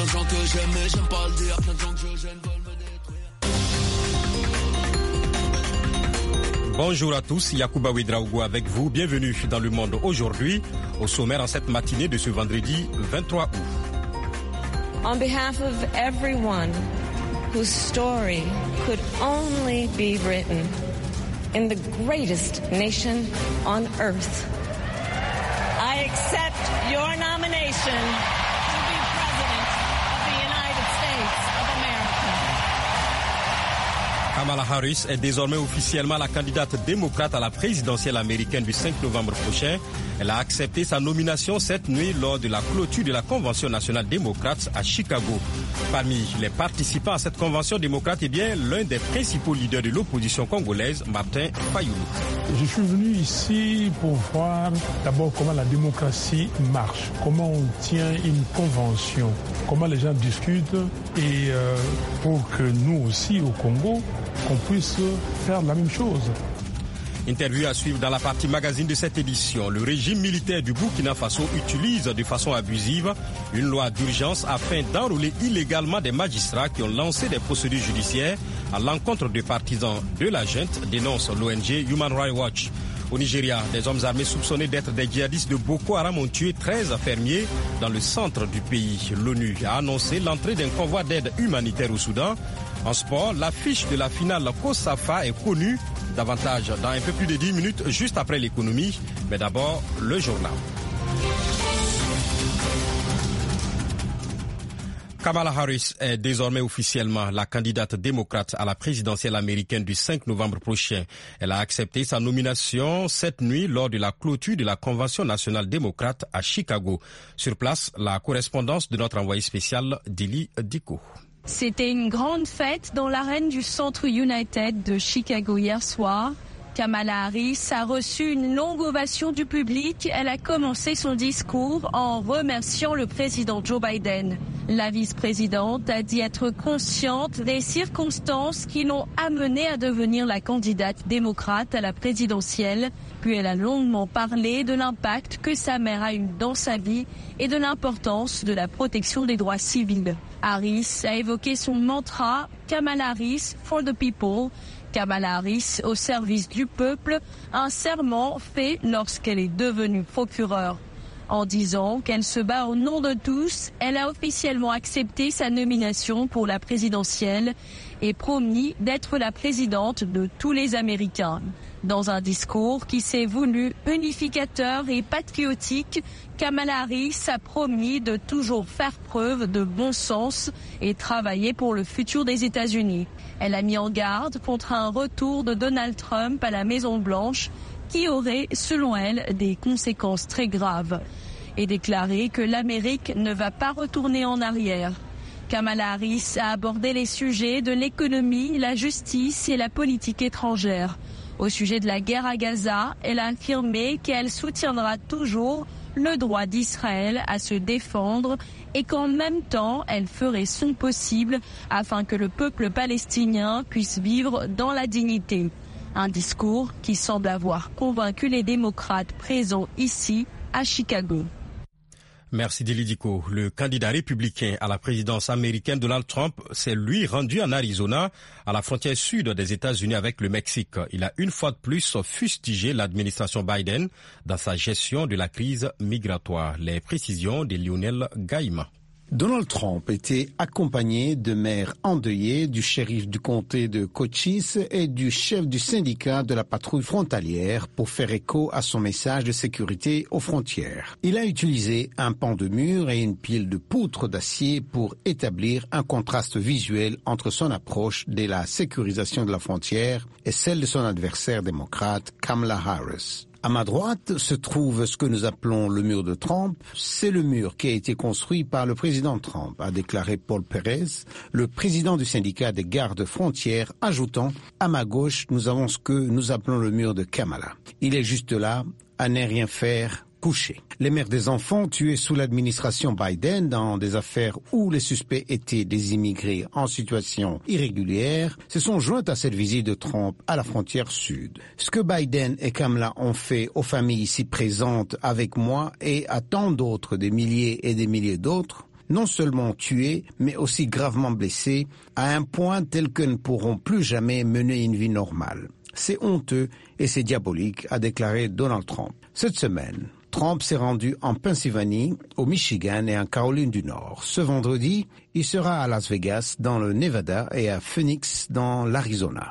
de gens que j'aime, mais j'aime pas le dire. Plein de gens que je gêne veulent me détruire. Bonjour à tous, Yacouba Ouedraogo avec vous. Bienvenue dans Le Monde aujourd'hui, au sommaire en cette matinée de ce vendredi 23 août. On behalf of everyone whose story could only be written in the greatest nation on earth, I accept your nomination to be President of the United States of America. Kamala Harris est désormais officiellement la candidate démocrate à la présidentielle américaine du 5 novembre prochain. Elle a accepté sa nomination cette nuit lors de la clôture de la Convention nationale démocrate à Chicago. Parmi les participants à cette convention démocrate, l'un des principaux leaders de l'opposition congolaise, Martin Fayulu. Je suis venu ici pour voir d'abord comment la démocratie marche, comment on tient une convention, comment les gens discutent et pour que nous aussi au Congo, qu'on puisse faire la même chose. Interview à suivre dans la partie magazine de cette édition. Le régime militaire du Burkina Faso utilise de façon abusive une loi d'urgence afin d'enrôler illégalement des magistrats qui ont lancé des procédures judiciaires à l'encontre de partisans de la junte, dénonce l'ONG Human Rights Watch. Au Nigeria, des hommes armés soupçonnés d'être des djihadistes de Boko Haram ont tué 13 fermiers dans le centre du pays. L'ONU a annoncé l'entrée d'un convoi d'aide humanitaire au Soudan. En sport, l'affiche de la finale COSAFA est connue. Davantage dans un peu plus de 10 minutes, juste après l'économie. Mais d'abord, le journal. Kamala Harris est désormais officiellement la candidate démocrate à la présidentielle américaine du 5 novembre prochain. Elle a accepté sa nomination cette nuit lors de la clôture de la Convention nationale démocrate à Chicago. Sur place, la correspondance de notre envoyé spécial, Dili Diko. C'était une grande fête dans l'arène du Centre United de Chicago hier soir. Kamala Harris a reçu une longue ovation du public. Elle a commencé son discours en remerciant le président Joe Biden. La vice-présidente a dit être consciente des circonstances qui l'ont amenée à devenir la candidate démocrate à la présidentielle. Puis elle a longuement parlé de l'impact que sa mère a eu dans sa vie et de l'importance de la protection des droits civils. Harris a évoqué son mantra « Kamala Harris for the people ». Kamala Harris au service du peuple, un serment fait lorsqu'elle est devenue procureure. En disant qu'elle se bat au nom de tous, elle a officiellement accepté sa nomination pour la présidentielle et promis d'être la présidente de tous les Américains. Dans un discours qui s'est voulu unificateur et patriotique, Kamala Harris a promis de toujours faire preuve de bon sens et travailler pour le futur des États-Unis. Elle a mis en garde contre un retour de Donald Trump à la Maison-Blanche qui aurait, selon elle, des conséquences très graves et déclaré que l'Amérique ne va pas retourner en arrière. Kamala Harris a abordé les sujets de l'économie, la justice et la politique étrangère. Au sujet de la guerre à Gaza, elle a affirmé qu'elle soutiendra toujours le droit d'Israël à se défendre et qu'en même temps, elle ferait son possible afin que le peuple palestinien puisse vivre dans la dignité. Un discours qui semble avoir convaincu les démocrates présents ici, à Chicago. Merci Delidiko. Le candidat républicain à la présidence américaine Donald Trump s'est lui rendu en Arizona, à la frontière sud des États-Unis avec le Mexique. Il a une fois de plus fustigé l'administration Biden dans sa gestion de la crise migratoire. Les précisions de Lionel Gaïma. Donald Trump était accompagné de maires endeuillés, du shérif du comté de Cochise et du chef du syndicat de la patrouille frontalière pour faire écho à son message de sécurité aux frontières. Il a utilisé un pan de mur et une pile de poutres d'acier pour établir un contraste visuel entre son approche de la sécurisation de la frontière et celle de son adversaire démocrate Kamala Harris. À ma droite se trouve ce que nous appelons le mur de Trump. C'est le mur qui a été construit par le président Trump, a déclaré Paul Perez, le président du syndicat des gardes frontières, ajoutant « À ma gauche, nous avons ce que nous appelons le mur de Kamala. Il est juste là, à ne rien faire, couché. » Les mères des enfants tués sous l'administration Biden dans des affaires où les suspects étaient des immigrés en situation irrégulière se sont jointes à cette visite de Trump à la frontière sud. Ce que Biden et Kamala ont fait aux familles ici présentes avec moi et à tant d'autres, des milliers et des milliers d'autres, non seulement tués, mais aussi gravement blessés, à un point tel que ne pourront plus jamais mener une vie normale. C'est honteux et c'est diabolique, a déclaré Donald Trump. Cette semaine, Trump s'est rendu en Pennsylvanie, au Michigan et en Caroline du Nord. Ce vendredi, il sera à Las Vegas, dans le Nevada, et à Phoenix, dans l'Arizona.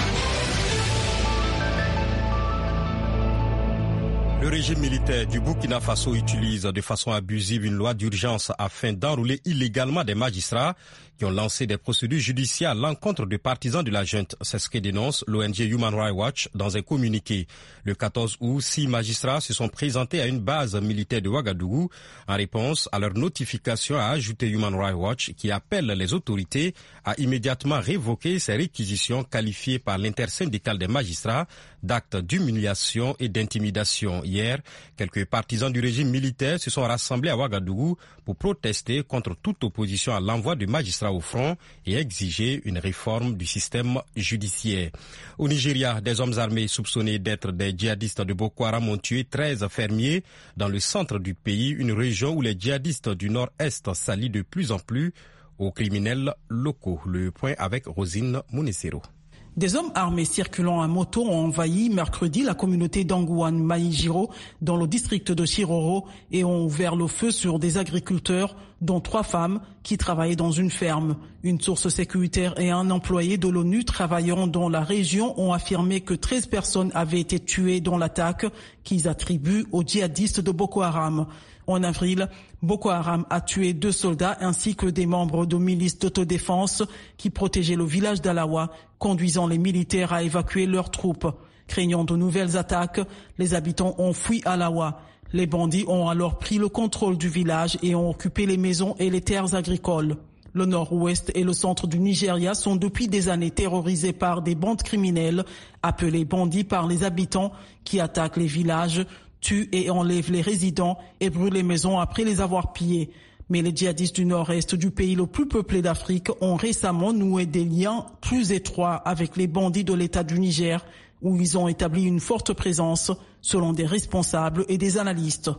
Le régime militaire du Burkina Faso utilise de façon abusive une loi d'urgence afin d'enrôler illégalement des magistrats qui ont lancé des procédures judiciaires à l'encontre de partisans de la junte. C'est ce que dénonce l'ONG Human Rights Watch dans un communiqué. Le 14 août, 6 magistrats se sont présentés à une base militaire de Ouagadougou en réponse à leur notification, a ajouté Human Rights Watch, qui appelle les autorités à immédiatement révoquer ces réquisitions qualifiées par l'intersyndicale des magistrats d'actes d'humiliation et d'intimidation. Hier, quelques partisans du régime militaire se sont rassemblés à Ouagadougou pour protester contre toute opposition à l'envoi de magistrats au front et exiger une réforme du système judiciaire. Au Nigeria, des hommes armés soupçonnés d'être des djihadistes de Boko Haram ont tué 13 fermiers dans le centre du pays, une région où les djihadistes du nord-est s'allient de plus en plus aux criminels locaux. Le point avec Rosine Mounessero. Des hommes armés circulant à moto ont envahi mercredi la communauté d'Angouane Maïjiro dans le district de Chiroro et ont ouvert le feu sur des agriculteurs, dont 3 femmes qui travaillaient dans une ferme. Une source sécuritaire et un employé de l'ONU travaillant dans la région ont affirmé que 13 personnes avaient été tuées dans l'attaque qu'ils attribuent aux djihadistes de Boko Haram. En avril, Boko Haram a tué 2 soldats ainsi que des membres de milices d'autodéfense qui protégeaient le village d'Alawa, conduisant les militaires à évacuer leurs troupes. Craignant de nouvelles attaques, les habitants ont fui Alawa. Les bandits ont alors pris le contrôle du village et ont occupé les maisons et les terres agricoles. Le nord-ouest et le centre du Nigeria sont depuis des années terrorisés par des bandes criminelles, appelées bandits par les habitants, qui attaquent les villages, tuent et enlèvent les résidents et brûlent les maisons après les avoir pillées. Mais les djihadistes du nord-est du pays le plus peuplé d'Afrique ont récemment noué des liens plus étroits avec les bandits de l'État du Niger, où ils ont établi une forte présence, selon des responsables et des analystes.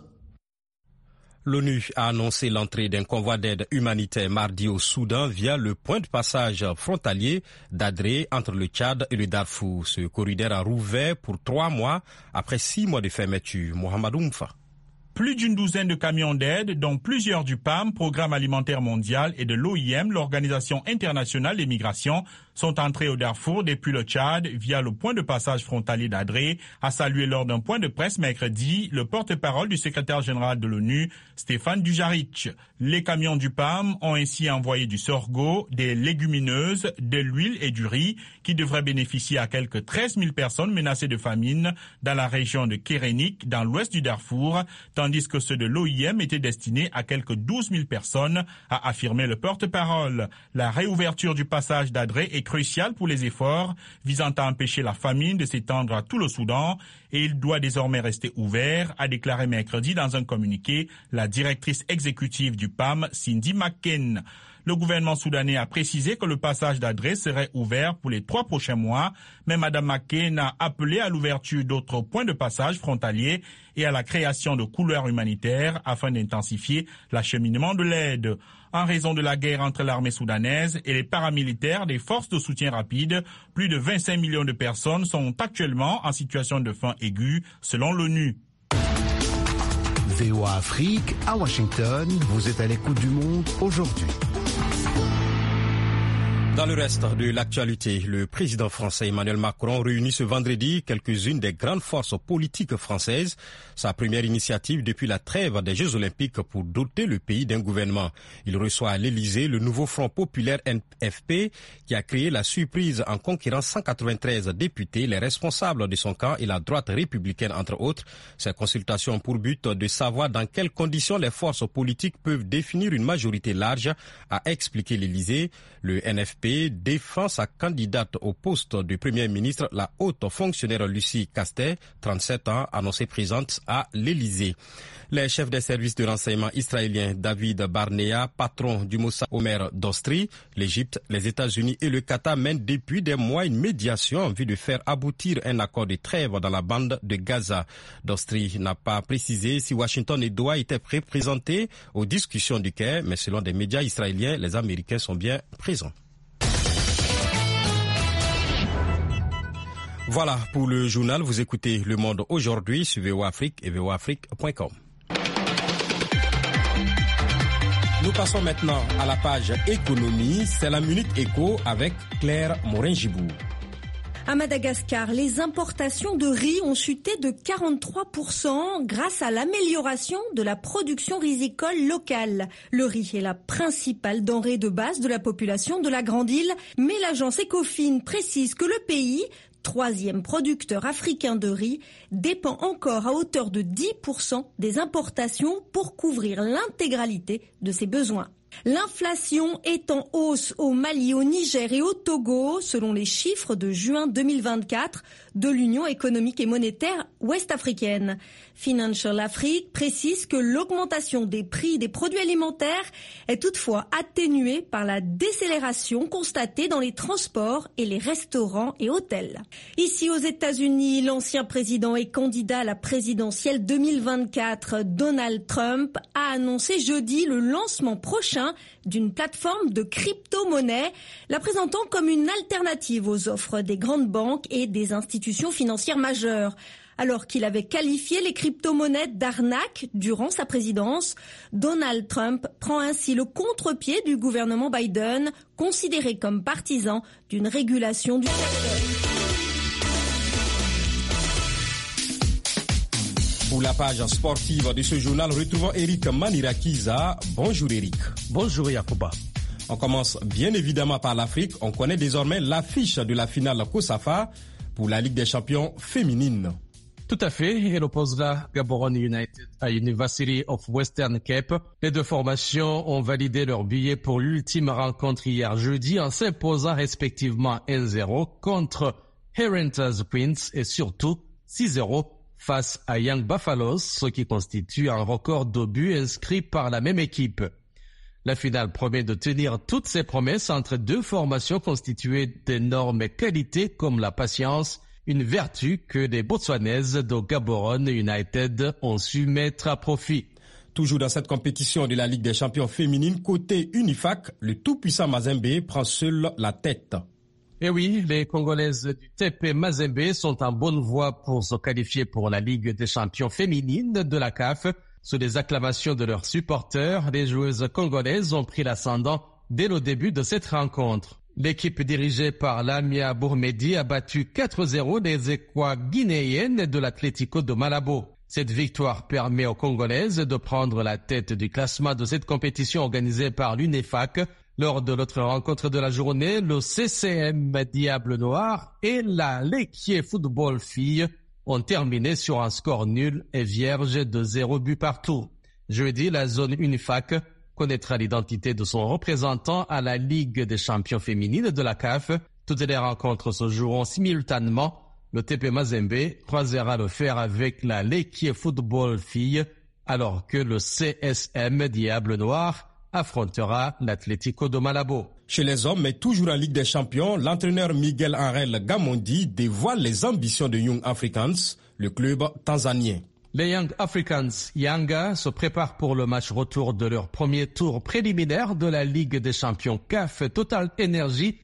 L'ONU a annoncé l'entrée d'un convoi d'aide humanitaire mardi au Soudan via le point de passage frontalier d'Adré entre le Tchad et le Darfour. Ce corridor a rouvert pour 3 mois après 6 mois de fermeture. Mohamedou Mfa. Plus d'une douzaine de camions d'aide, dont plusieurs du PAM, Programme alimentaire mondial, et de l'OIM, l'Organisation internationale des migrations, sont entrés au Darfour depuis le Tchad via le point de passage frontalier d'Adré, a salué lors d'un point de presse mercredi le porte-parole du secrétaire général de l'ONU, Stéphane Dujarric. Les camions du PAM ont ainsi envoyé du sorgho, des légumineuses, de l'huile et du riz qui devraient bénéficier à quelques 13 000 personnes menacées de famine dans la région de Kérénik, dans l'ouest du Darfour, tandis que ceux de l'OIM étaient destinés à quelques 12 000 personnes, a affirmé le porte-parole. La réouverture du passage d'Adré est cruciale pour les efforts visant à empêcher la famine de s'étendre à tout le Soudan et il doit désormais rester ouvert, a déclaré mercredi dans un communiqué la directrice exécutive du PAM, Cindy McCain. Le gouvernement soudanais a précisé que le passage d'Adré serait ouvert pour les 3 prochains mois, mais Mme McCain a appelé à l'ouverture d'autres points de passage frontaliers et à la création de couloirs humanitaires afin d'intensifier l'acheminement de l'aide. En raison de la guerre entre l'armée soudanaise et les paramilitaires des forces de soutien rapide, plus de 25 millions de personnes sont actuellement en situation de faim aiguë, selon l'ONU. VOA Afrique, à Washington, vous êtes à l'écoute du monde aujourd'hui. Dans le reste de l'actualité, le président français Emmanuel Macron réunit ce vendredi quelques-unes des grandes forces politiques françaises. Sa première initiative depuis la trêve des Jeux Olympiques pour doter le pays d'un gouvernement. Il reçoit à l'Élysée le nouveau Front populaire NFP qui a créé la surprise en conquérant 193 députés, les responsables de son camp et la droite républicaine entre autres. Ces consultations ont pour but de savoir dans quelles conditions les forces politiques peuvent définir une majorité large, a expliqué l'Élysée. Le NFP UDP défend sa candidate au poste de Premier ministre, la haute fonctionnaire Lucie Castet, 37 ans, annoncée présente à l'Élysée. Les chefs des services de renseignement israéliens David Barnea, patron du Mossad Omer Dostri, l'Égypte, les États-Unis et le Qatar mènent depuis des mois une médiation en vue de faire aboutir un accord de trêve dans la bande de Gaza. Dostri n'a pas précisé si Washington et Doha étaient représentés aux discussions du Caire, mais selon des médias israéliens, les Américains sont bien présents. Voilà pour le journal. Vous écoutez Le Monde aujourd'hui sur VOA Afrique et voaafrique.com. Nous passons maintenant à la page économie. C'est la Minute Éco avec Claire Morin-Gibou. À Madagascar, les importations de riz ont chuté de 43% grâce à l'amélioration de la production risicole locale. Le riz est la principale denrée de base de la population de la Grande Île, mais l'agence Ecofin précise que le pays, troisième producteur africain de riz, dépend encore à hauteur de 10% des importations pour couvrir l'intégralité de ses besoins. L'inflation est en hausse au Mali, au Niger et au Togo, selon les chiffres de juin 2024 de l'Union économique et monétaire ouest-africaine. Financial Afrique précise que l'augmentation des prix des produits alimentaires est toutefois atténuée par la décélération constatée dans les transports et les restaurants et hôtels. Ici aux États-Unis, l'ancien président et candidat à la présidentielle 2024, Donald Trump, a annoncé jeudi le lancement prochain d'une plateforme de crypto-monnaie, la présentant comme une alternative aux offres des grandes banques et des institutions financières majeures. Alors qu'il avait qualifié les crypto-monnaies d'arnaque durant sa présidence, Donald Trump prend ainsi le contre-pied du gouvernement Biden, considéré comme partisan d'une régulation du secteur. Pour la page sportive de ce journal, retrouvons Eric Manirakiza. Bonjour Eric. Bonjour Yacouba. On commence bien évidemment par l'Afrique. On connaît désormais l'affiche de la finale COSAFA pour la Ligue des champions féminine. Tout à fait, elle opposera Gaborone United à University of Western Cape. Les deux formations ont validé leur billet pour l'ultime rencontre hier jeudi en s'imposant respectivement 1-0 contre Herentals Prince et surtout 6-0 face à Young Buffaloes, ce qui constitue un record de buts inscrits par la même équipe. La finale promet de tenir toutes ses promesses entre deux formations constituées d'énormes qualités comme la patience, une vertu que les Botswanaises de Gaborone United ont su mettre à profit. Toujours dans cette compétition de la Ligue des champions féminine, côté Unifac, le tout-puissant Mazembe prend seul la tête. Et oui, les Congolaises du TP Mazembe sont en bonne voie pour se qualifier pour la Ligue des champions féminines de la CAF. Sous les acclamations de leurs supporters, les joueuses congolaises ont pris l'ascendant dès le début de cette rencontre. L'équipe dirigée par Lamia Bourmedi a battu 4-0 les Équois guinéennes de l'Atlético de Malabo. Cette victoire permet aux Congolaises de prendre la tête du classement de cette compétition organisée par l'UNEFAC. Lors de l'autre rencontre de la journée, le CCM Diable Noir et la Lequier Football Filles ont terminé sur un score nul et vierge de 0 but partout. Jeudi, la zone UNIFAC connaîtra l'identité de son représentant à la Ligue des champions féminines de la CAF. Toutes les rencontres se joueront simultanément. Le TP Mazembe croisera le fer avec la Lequier Football Filles, alors que le CSM Diable Noir affrontera l'Atlético de Malabo. Chez les hommes, mais toujours en Ligue des champions, l'entraîneur Miguel Angel Gamondi dévoile les ambitions de Young Africans, le club tanzanien. Les Young Africans Yanga se préparent pour le match retour de leur premier tour préliminaire de la Ligue des champions CAF Total Energy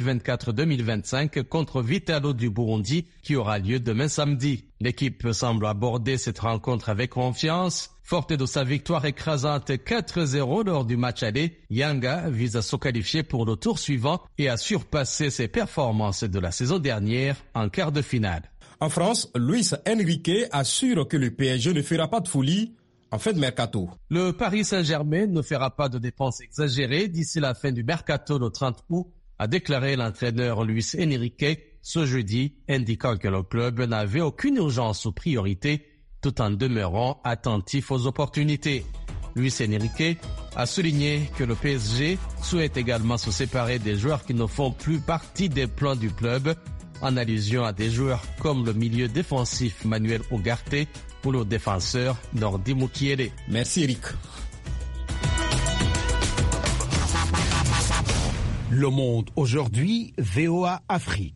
2024-2025 contre Vitalo du Burundi qui aura lieu demain samedi. L'équipe semble aborder cette rencontre avec confiance. Forte de sa victoire écrasante 4-0 lors du match aller, Yanga vise à se qualifier pour le tour suivant et à surpasser ses performances de la saison dernière en quart de finale. En France, Luis Enrique assure que le PSG ne fera pas de folie en fin de mercato. Le Paris Saint-Germain ne fera pas de dépenses exagérées d'ici la fin du mercato le 30 août, a déclaré l'entraîneur Luis Enrique ce jeudi, indiquant que le club n'avait aucune urgence ou priorité tout en demeurant attentif aux opportunités. Luis Enrique a souligné que le PSG souhaite également se séparer des joueurs qui ne font plus partie des plans du club, en allusion à des joueurs comme le milieu défensif Manuel Ugarte ou le défenseur Nordi Mukiele. Merci Eric. Le Monde aujourd'hui, VOA Afrique.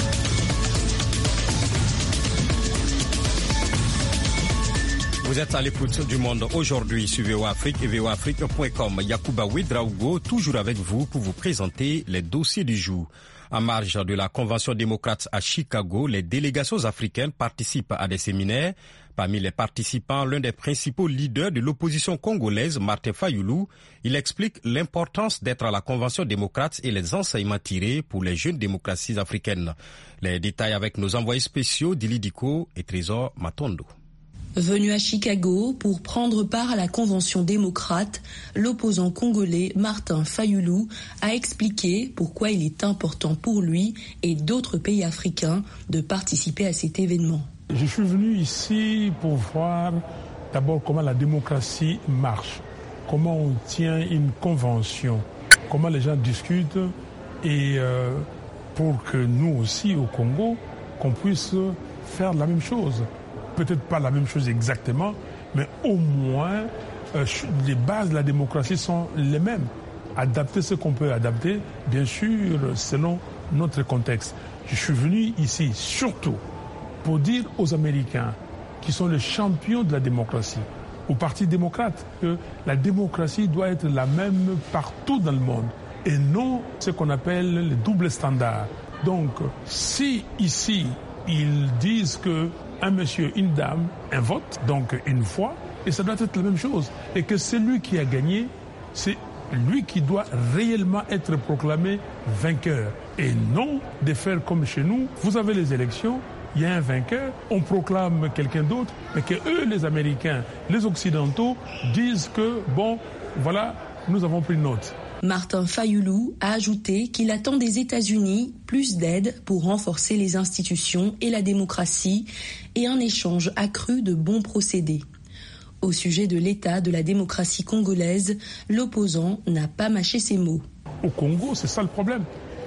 Vous êtes à l'écoute du Monde aujourd'hui sur VOA Afrique et voaafrique.com. Yacouba Ouedraogo, toujours avec vous pour vous présenter les dossiers du jour. En marge de la Convention démocrate à Chicago, les délégations africaines participent à des séminaires. Parmi les participants, l'un des principaux leaders de l'opposition congolaise, Martin Fayulu, il explique l'importance d'être à la Convention démocrate et les enseignements tirés pour les jeunes démocraties africaines. Les détails avec nos envoyés spéciaux Dili Diko et Trésor Matondo. Venu à Chicago pour prendre part à la Convention démocrate, l'opposant congolais Martin Fayulu a expliqué pourquoi il est important pour lui et d'autres pays africains de participer à cet événement. Je suis venu ici pour voir d'abord comment la démocratie marche, comment on tient une convention, comment les gens discutent et pour que nous aussi au Congo, qu'on puisse faire la même chose. Peut-être pas la même chose exactement, mais au moins les bases de la démocratie sont les mêmes. Adapter ce qu'on peut adapter, bien sûr, selon notre contexte. Je suis venu ici surtout pour dire aux Américains, qui sont les champions de la démocratie, au Parti démocrate, que la démocratie doit être la même partout dans le monde et non ce qu'on appelle le double standard. Donc, si ici, ils disent que un monsieur, une dame, un vote, donc une foi, et ça doit être la même chose. Et que celui qui a gagné, c'est lui qui doit réellement être proclamé vainqueur. Et non de faire comme chez nous, vous avez les élections, il y a un vainqueur, on proclame quelqu'un d'autre, mais que eux, les Américains, les Occidentaux, disent que, bon, voilà, nous avons pris note. Martin Fayulu a ajouté qu'il attend des États-Unis plus d'aide pour renforcer les institutions et la démocratie et un échange accru de bons procédés. Au sujet de l'état de la démocratie congolaise, l'opposant n'a pas mâché ses mots. Au Congo, c'est ça le problème.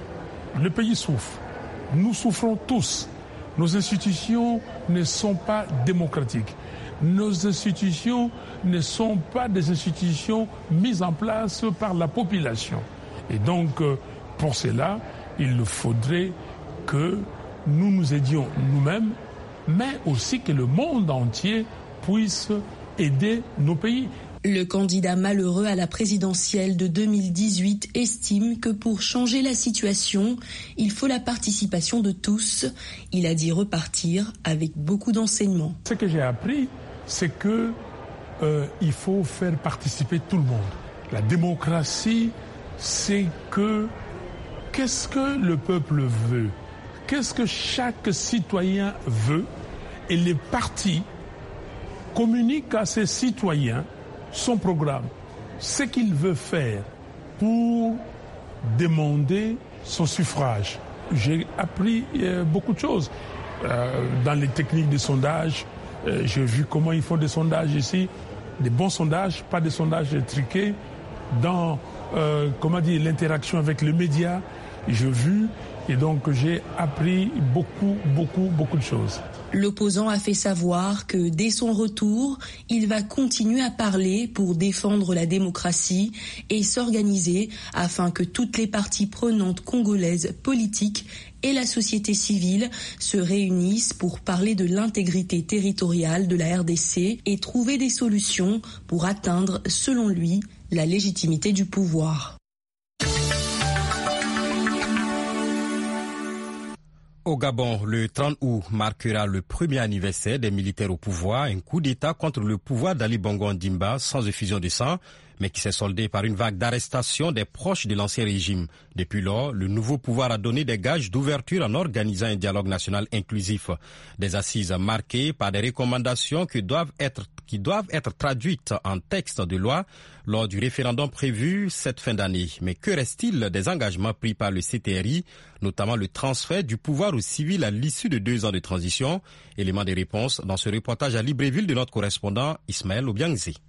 Le pays souffre. Nous souffrons tous. Nos institutions ne sont pas démocratiques. Nos institutions ne sont pas des institutions mises en place par la population. Et donc, pour cela, il faudrait que nous nous aidions nous-mêmes, mais aussi que le monde entier puisse aider nos pays. Le candidat malheureux à la présidentielle de 2018 estime que pour changer la situation, il faut la participation de tous. Il a dit repartir avec beaucoup d'enseignements. Ce que j'ai appris, c'est que il faut faire participer tout le monde. La démocratie, c'est que qu'est-ce que le peuple veut, qu'est-ce que chaque citoyen veut, et les partis communiquent à ces citoyens son programme, ce qu'il veut faire pour demander son suffrage. J'ai appris beaucoup de choses dans les techniques de sondage. J'ai vu comment ils font des sondages ici, des bons sondages, pas des sondages truqués. Dans l'interaction avec les médias, j'ai vu et donc j'ai appris beaucoup de choses. L'opposant a fait savoir que dès son retour, il va continuer à parler pour défendre la démocratie et s'organiser afin que toutes les parties prenantes congolaises politiques et la société civile se réunissent pour parler de l'intégrité territoriale de la RDC et trouver des solutions pour atteindre, selon lui, la légitimité du pouvoir. Au Gabon, le 30 août marquera le premier anniversaire des militaires au pouvoir, un coup d'État contre le pouvoir d'Ali Bongo Ondimba sans effusion de sang, mais qui s'est soldé par une vague d'arrestations des proches de l'ancien régime. Depuis lors, le nouveau pouvoir a donné des gages d'ouverture en organisant un dialogue national inclusif. Des assises marquées par des recommandations qui doivent être traduites en texte de loi lors du référendum prévu cette fin d'année. Mais que reste-t-il des engagements pris par le CTRI, notamment le transfert du pouvoir aux civils à l'issue de 2 ans de transition? Élément des réponses dans ce reportage à Libreville de notre correspondant Ismaël Obiangzi.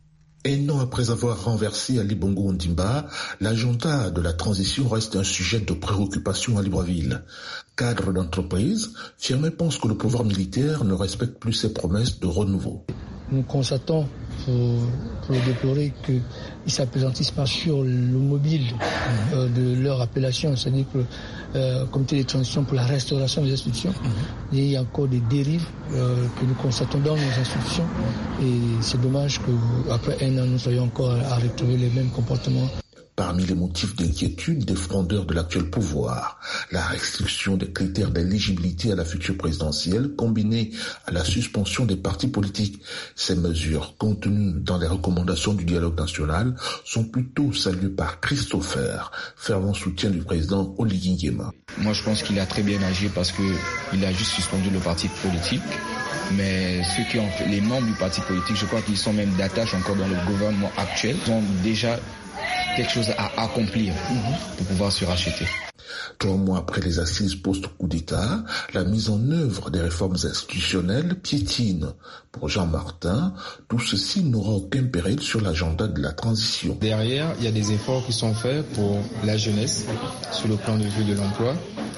Un an après avoir renversé Ali Bongo Ondimba, l'agenda de la transition reste un sujet de préoccupation à Libreville. Cadre d'entreprise, Firmin pense que le pouvoir militaire ne respecte plus ses promesses de renouveau. Nous constatons, pour le déplorer, qu'ils ne s'appellantissent pas sur le mobile de leur appellation, c'est-à-dire que comité de transition pour la restauration des institutions. Et il y a encore des dérives que nous constatons dans nos institutions et c'est dommage qu'après un an, nous soyons encore à retrouver les mêmes comportements. Parmi les motifs d'inquiétude des frondeurs de l'actuel pouvoir, la restriction des critères d'éligibilité à la future présidentielle combinée à la suspension des partis politiques. Ces mesures, contenues dans les recommandations du dialogue national, sont plutôt saluées par Christopher, fervent soutien du président Oligui Nguema. Moi, je pense qu'il a très bien agi parce qu'il a juste suspendu le parti politique. Mais ceux qui ont fait, les membres du parti politique, je crois qu'ils sont même d'attache encore dans le gouvernement actuel, ils ont déjà quelque chose à accomplir pour pouvoir se racheter. 3 mois après les assises post-coup d'État, la mise en œuvre des réformes institutionnelles piétine. Pour Jean Martin, tout ceci n'aura aucun péril sur l'agenda de la transition. Derrière, il y a des efforts qui sont faits pour la jeunesse, sur le plan de vue de l'emploi,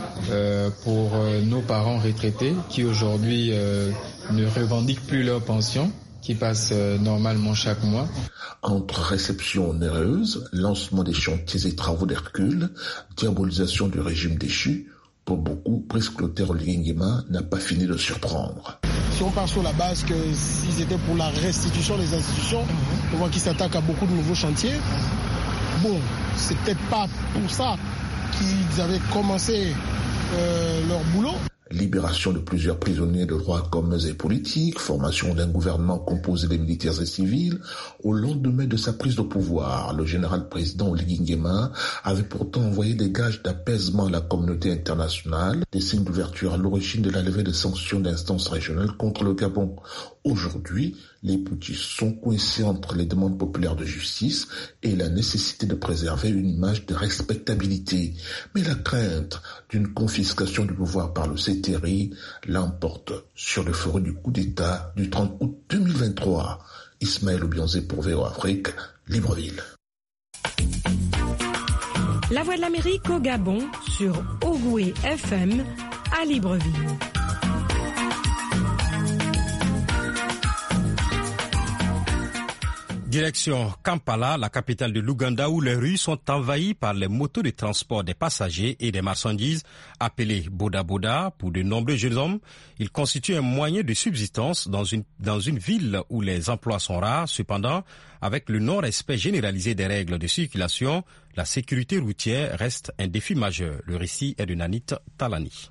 pour nos parents retraités qui aujourd'hui ne revendiquent plus leur pension, qui passent normalement chaque mois. Entre réception onéreuse, lancement des chantiers et travaux d'Hercule, diabolisation du régime déchu, pour beaucoup, Brice Clotaire Oligui Nguema n'a pas fini de surprendre. Si on part sur la base que s'ils étaient pour la restitution des institutions, on voit qu'ils s'attaquent à beaucoup de nouveaux chantiers. Bon, c'est peut-être pas pour ça qu'ils avaient commencé leur boulot. Libération de plusieurs prisonniers de droit communs et politiques, formation d'un gouvernement composé des militaires et civils. Au lendemain de sa prise de pouvoir, le général-président Oligui Nguema avait pourtant envoyé des gages d'apaisement à la communauté internationale, des signes d'ouverture à l'origine de la levée de sanctions d'instances régionales contre le Gabon. Aujourd'hui, les putschistes sont coincés entre les demandes populaires de justice et la nécessité de préserver une image de respectabilité. Mais la crainte d'une confiscation du pouvoir par le CTRI l'emporte sur le feu du coup d'État du 30 août 2023. Ismaël Obianzé pour VOA Afrique, Libreville. La Voix de l'Amérique au Gabon sur Ogoué FM à Libreville. Direction Kampala, la capitale de l'Ouganda, où les rues sont envahies par les motos de transport des passagers et des marchandises appelées Boda Boda. Pour de nombreux jeunes hommes, ils constituent un moyen de subsistance dans une ville où les emplois sont rares. Cependant, avec le non-respect généralisé des règles de circulation, la sécurité routière reste un défi majeur. Le récit est de Nanit Talani.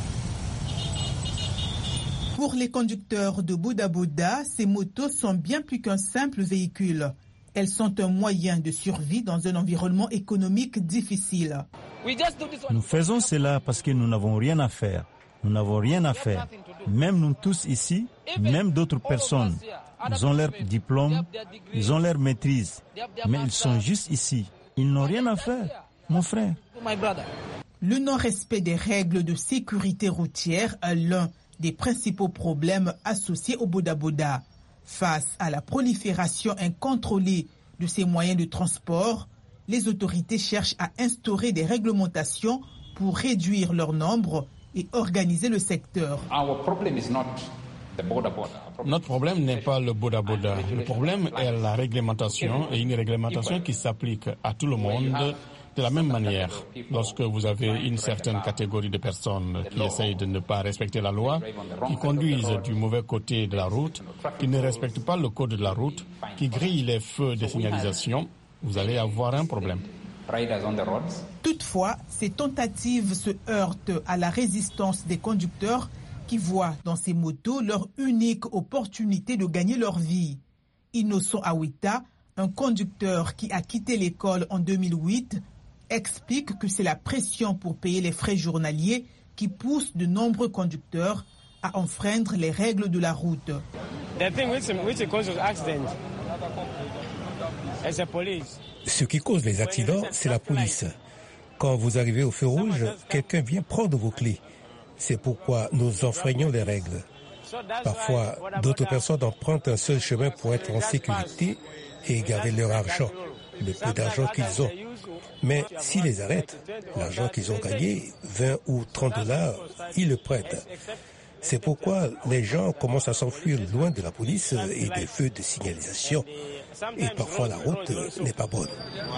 Pour les conducteurs de Boda Boda, ces motos sont bien plus qu'un simple véhicule. Elles sont un moyen de survie dans un environnement économique difficile. Nous faisons cela parce que nous n'avons rien à faire. Nous n'avons rien à faire. Même nous tous ici, même d'autres personnes. Ils ont leur diplôme, ils ont leur maîtrise. Mais ils sont juste ici. Ils n'ont rien à faire, mon frère. Le non-respect des règles de sécurité routière est l'un des principaux problèmes associés au Boda Boda. Face à la prolifération incontrôlée de ces moyens de transport, les autorités cherchent à instaurer des réglementations pour réduire leur nombre et organiser le secteur. Notre problème n'est pas le Boda Boda. Le problème est la réglementation et une réglementation qui s'applique à tout le monde de la même manière. Lorsque vous avez une certaine catégorie de personnes qui essayent de ne pas respecter la loi, qui conduisent du mauvais côté de la route, qui ne respectent pas le code de la route, qui grillent les feux de signalisation, vous allez avoir un problème. Toutefois, ces tentatives se heurtent à la résistance des conducteurs qui voient dans ces motos leur unique opportunité de gagner leur vie. Innocent Awita, un conducteur qui a quitté l'école en 2008, explique que c'est la pression pour payer les frais journaliers qui pousse de nombreux conducteurs à enfreindre les règles de la route. Ce qui cause les accidents, c'est la police. Quand vous arrivez au feu rouge, quelqu'un vient prendre vos clés. C'est pourquoi nous enfreignons les règles. Parfois, d'autres personnes empruntent un seul chemin pour être en sécurité, et garder leur argent, le peu d'argent qu'ils ont. Mais s'ils les arrêtent, l'argent qu'ils ont gagné, 20 ou 30 $, ils le prêtent. C'est pourquoi les gens commencent à s'enfuir loin de la police et des feux de signalisation. Et parfois la route n'est pas bonne.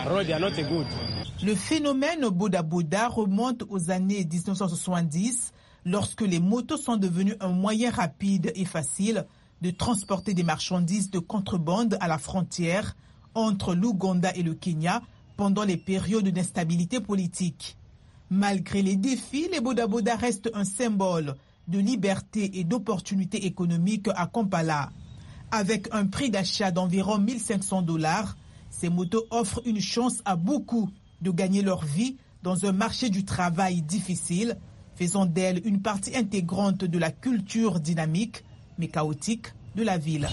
Le phénomène Boda Boda remonte aux années 1970, lorsque les motos sont devenues un moyen rapide et facile de transporter des marchandises de contrebande à la frontière entre l'Ouganda et le Kenya pendant les périodes d'instabilité politique. Malgré les défis, les Boda Boda restent un symbole de liberté et d'opportunités économiques à Kampala. Avec un prix d'achat d'environ $1 500, ces motos offrent une chance à beaucoup de gagner leur vie dans un marché du travail difficile, faisant d'elles une partie intégrante de la culture dynamique mais chaotique de la ville.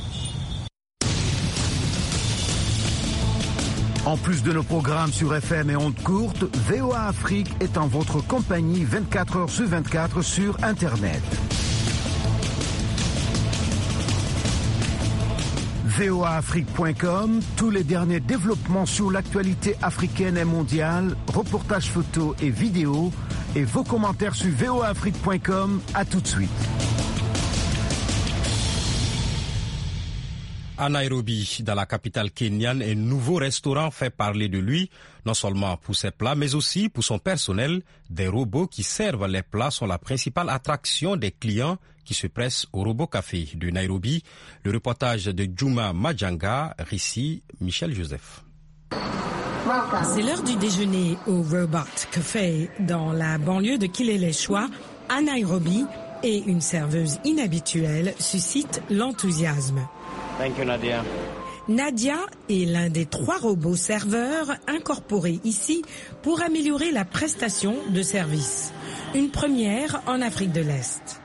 En plus de nos programmes sur FM et ondes courtes, VOA Afrique est en votre compagnie 24 heures sur 24 sur Internet. voaafrique.com, tous les derniers développements sur l'actualité africaine et mondiale, reportages photos et vidéos, et vos commentaires sur voaafrique.com. À tout de suite. À Nairobi, dans la capitale kenyane, un nouveau restaurant fait parler de lui, non seulement pour ses plats, mais aussi pour son personnel. Des robots qui servent les plats sont la principale attraction des clients qui se pressent au Robot Café de Nairobi. Le reportage de Juma Majanga, ici Michel Joseph. C'est l'heure du déjeuner au Robot Café dans la banlieue de Kileleshwa, à Nairobi, et une serveuse inhabituelle suscite l'enthousiasme. Thank you, Nadia. Nadia est l'un des 3 robots serveurs incorporés ici pour améliorer la prestation de service. Une première en Afrique de l'Est.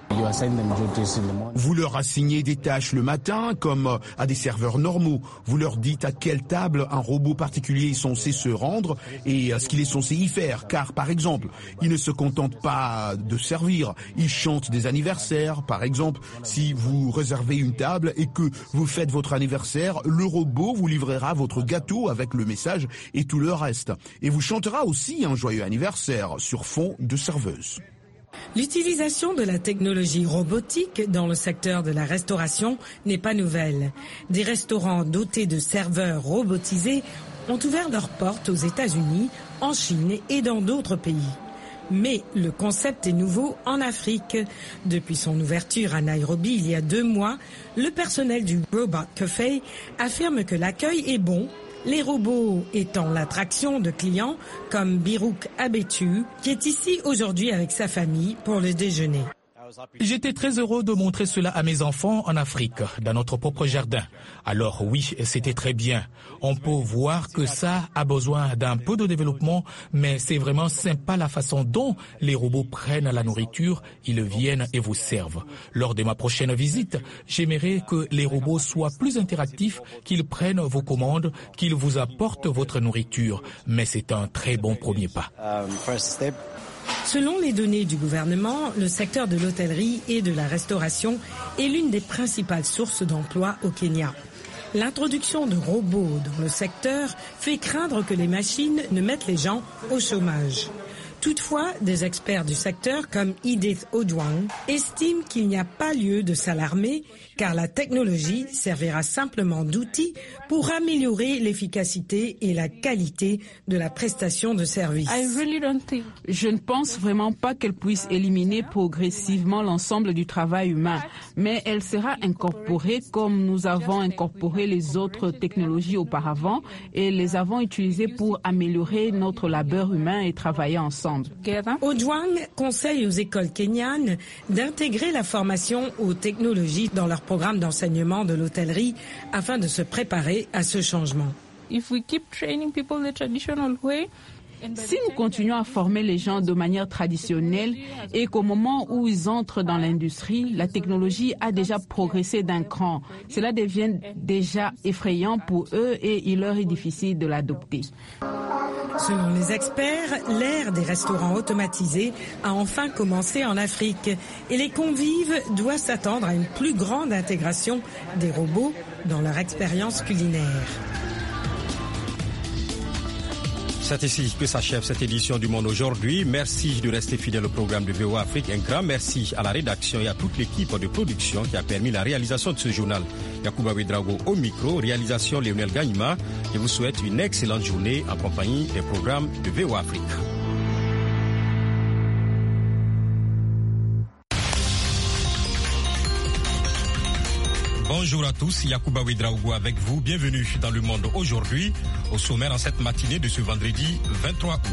Vous leur assignez des tâches le matin comme à des serveurs normaux. Vous leur dites à quelle table un robot particulier est censé se rendre et ce qu'il est censé y faire. Car par exemple, il ne se contente pas de servir. Il chante des anniversaires. Par exemple, si vous réservez une table et que vous faites votre anniversaire, le robot vous livrera votre gâteau avec le message et tout le reste. Et vous chantera aussi un joyeux anniversaire sur fond de serveuse. L'utilisation de la technologie robotique dans le secteur de la restauration n'est pas nouvelle. Des restaurants dotés de serveurs robotisés ont ouvert leurs portes aux États-Unis, en Chine et dans d'autres pays. Mais le concept est nouveau en Afrique. Depuis son ouverture à Nairobi il y a 2 mois, le personnel du Robot Café affirme que l'accueil est bon, les robots étant l'attraction de clients comme Birouk Abetu, qui est ici aujourd'hui avec sa famille pour le déjeuner. J'étais très heureux de montrer cela à mes enfants en Afrique, dans notre propre jardin. Alors oui, c'était très bien. On peut voir que ça a besoin d'un peu de développement, mais c'est vraiment sympa la façon dont les robots prennent la nourriture, ils viennent et vous servent. Lors de ma prochaine visite, j'aimerais que les robots soient plus interactifs, qu'ils prennent vos commandes, qu'ils vous apportent votre nourriture. Mais c'est un très bon premier pas. Selon les données du gouvernement, le secteur de l'hôtellerie et de la restauration est l'une des principales sources d'emploi au Kenya. L'introduction de robots dans le secteur fait craindre que les machines ne mettent les gens au chômage. Toutefois, des experts du secteur comme Edith Ojwang estiment qu'il n'y a pas lieu de s'alarmer car la technologie servira simplement d'outil pour améliorer l'efficacité et la qualité de la prestation de service. Je ne pense vraiment pas qu'elle puisse éliminer progressivement l'ensemble du travail humain, mais elle sera incorporée comme nous avons incorporé les autres technologies auparavant et les avons utilisées pour améliorer notre labeur humain et travailler ensemble. Ojwang conseille aux écoles kenyanes d'intégrer la formation aux technologies dans leur programme d'enseignement de l'hôtellerie afin de se préparer à ce changement. Si nous continuons à former les gens de manière traditionnelle et qu'au moment où ils entrent dans l'industrie, la technologie a déjà progressé d'un cran, cela devient déjà effrayant pour eux et il leur est difficile de l'adopter. Selon les experts, l'ère des restaurants automatisés a enfin commencé en Afrique et les convives doivent s'attendre à une plus grande intégration des robots dans leur expérience culinaire. C'est ici que s'achève cette édition du Monde aujourd'hui. Merci de rester fidèle au programme de VOA Afrique. Un grand merci à la rédaction et à toute l'équipe de production qui a permis la réalisation de ce journal. Yacouba Ouedraogo au micro, réalisation Lionel Gagima. Je vous souhaite une excellente journée en compagnie des programmes de VOA Afrique. Bonjour à tous, Yacouba Ouedraogo avec vous. Bienvenue dans Le Monde aujourd'hui. Au sommaire en cette matinée de ce vendredi 23 août.